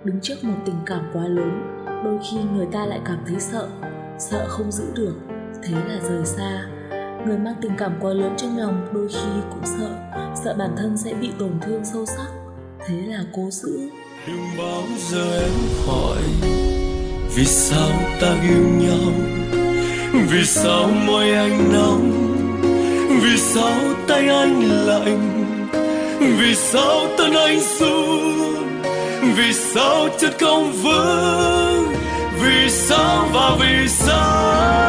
Đứng trước một tình cảm quá lớn, đôi khi người ta lại cảm thấy sợ không giữ được, thế là rời xa. Người mang tình cảm quá lớn trong lòng đôi khi cũng sợ bản thân sẽ bị tổn thương sâu sắc, thế là cố giữ. Đừng bao giờ em hỏi vì sao ta yêu nhau, vì sao môi anh nóng, vì sao tay anh lạnh, vì sao thân anh run, vì sao chân không vững, vì sao và vì sao